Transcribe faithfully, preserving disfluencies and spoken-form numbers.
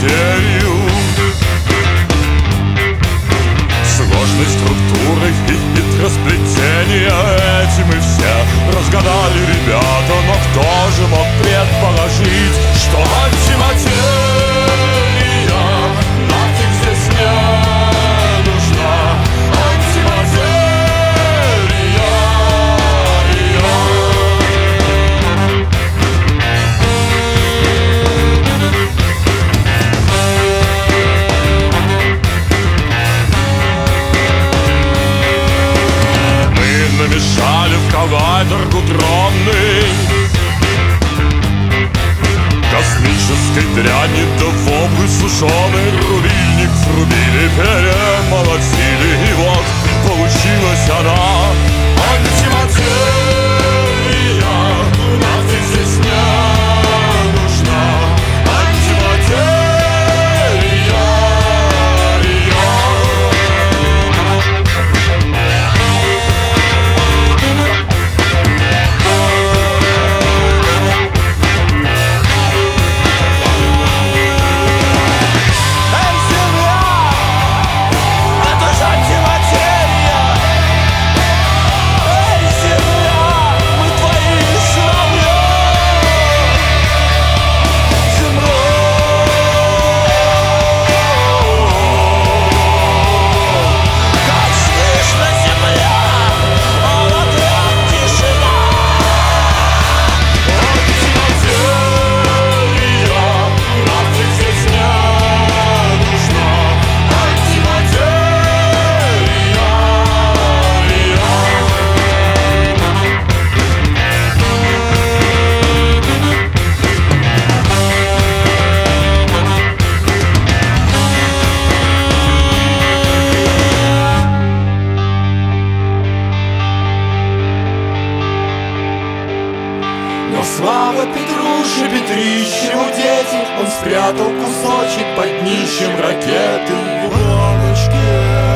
антиматерию. Сложность структуры и хитросплетения эти мы все разгадали, ребята. Но кто же мог предположить, что антиматерия нафиг здесь не нужна? Антиматерия, намешали в коллайдер гудронный космической дряни, да в обувь сушеный рубильник срубили, перемолотили, и вот получилась она. Антиматерия нафиг здесь не нужна. Антиматерия. Слава Петруше, Петрищеву дети, он спрятал кусочек под днищем ракеты в баночке.